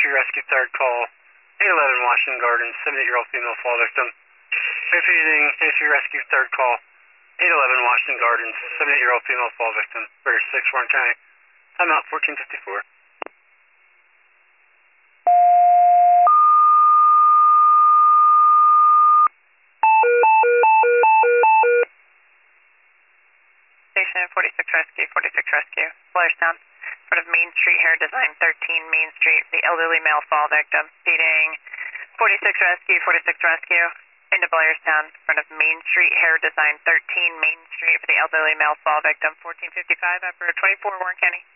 Rescue, rescue, third call. 811 Washington Gardens, 78-year-old female fall victim. Repeating, Rescue, rescue, third call. 811 Washington Gardens, 78-year-old female fall victim. British 6, Warren County. Timeout 1454. Station 46 Rescue, 46 Rescue. Blairstown, in front of Main Street Hair Design, 13 Main Street, the elderly male fall victim. Speeding 46 Rescue, 46 Rescue. Into Blairstown, in front of Main Street Hair Design, 13 Main Street for the elderly male fall victim. 1455 after 24, Warren County.